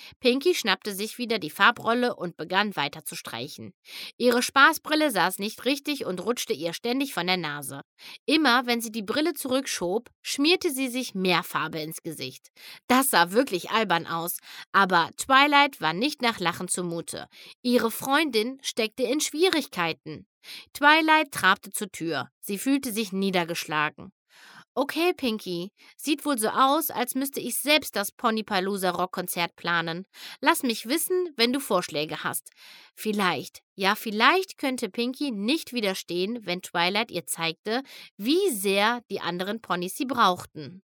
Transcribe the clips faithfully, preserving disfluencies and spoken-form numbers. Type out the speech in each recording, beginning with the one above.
Pinky schnappte sich wieder die Farbrolle und begann weiter zu streichen. Ihre Spaßbrille saß nicht richtig und rutschte ihr ständig von der Nase. Immer, wenn sie die Brille zurückschob, schmierte sie sich mehr Farbe ins Gesicht. Das sah wirklich albern aus, aber Twilight war nicht nach Lachen zumute. Ihre Freundin steckte in Schwierigkeiten. Twilight trabte zur Tür. Sie fühlte sich niedergeschlagen. Okay, Pinky, sieht wohl so aus, als müsste ich selbst das Ponypalooza Rockkonzert planen. Lass mich wissen, wenn du Vorschläge hast. Vielleicht, ja vielleicht könnte Pinky nicht widerstehen, wenn Twilight ihr zeigte, wie sehr die anderen Ponys sie brauchten.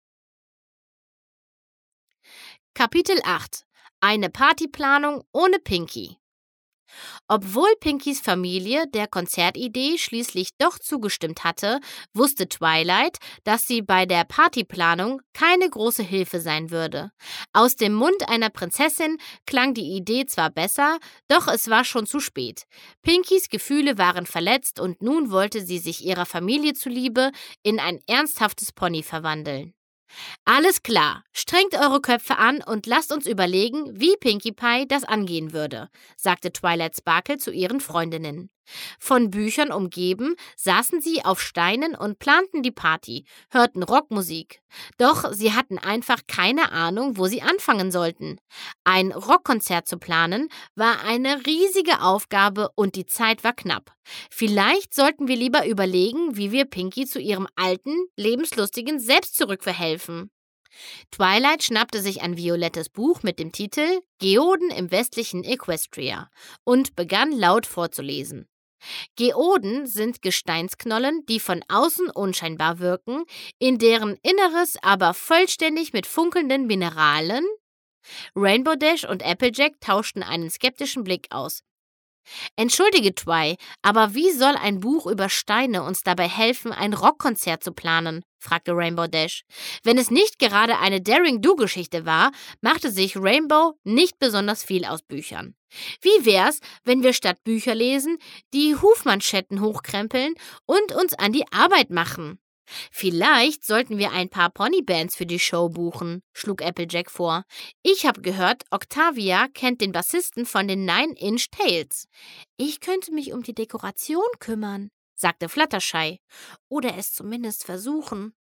Kapitel acht. Eine Partyplanung ohne Pinky. Obwohl Pinkys Familie der Konzertidee schließlich doch zugestimmt hatte, wusste Twilight, dass sie bei der Partyplanung keine große Hilfe sein würde. Aus dem Mund einer Prinzessin klang die Idee zwar besser, doch es war schon zu spät. Pinkys Gefühle waren verletzt und nun wollte sie sich ihrer Familie zuliebe in ein ernsthaftes Pony verwandeln. Alles klar, strengt eure Köpfe an und lasst uns überlegen, wie Pinkie Pie das angehen würde, sagte Twilight Sparkle zu ihren Freundinnen. Von Büchern umgeben, saßen sie auf Steinen und planten die Party, hörten Rockmusik. Doch sie hatten einfach keine Ahnung, wo sie anfangen sollten. Ein Rockkonzert zu planen, war eine riesige Aufgabe und die Zeit war knapp. Vielleicht sollten wir lieber überlegen, wie wir Pinkie zu ihrem alten, lebenslustigen Selbst zurückverhelfen. Twilight schnappte sich ein violettes Buch mit dem Titel Geoden im westlichen Equestria und begann laut vorzulesen. Geoden sind Gesteinsknollen, die von außen unscheinbar wirken, in deren Inneres aber vollständig mit funkelnden Mineralen. Rainbow Dash und Applejack tauschten einen skeptischen Blick aus. Entschuldige, Twi, aber wie soll ein Buch über Steine uns dabei helfen, ein Rockkonzert zu planen? Fragte Rainbow Dash. Wenn es nicht gerade eine Daring-Do-Geschichte war, machte sich Rainbow nicht besonders viel aus Büchern. Wie wär's, wenn wir statt Bücher lesen, die Hufmanschetten hochkrempeln und uns an die Arbeit machen? Vielleicht sollten wir ein paar Ponybands für die Show buchen, schlug Applejack vor. Ich habe gehört, Octavia kennt den Bassisten von den Nine-Inch Tales. Ich könnte mich um die Dekoration kümmern, sagte Fluttershy. Oder es zumindest versuchen.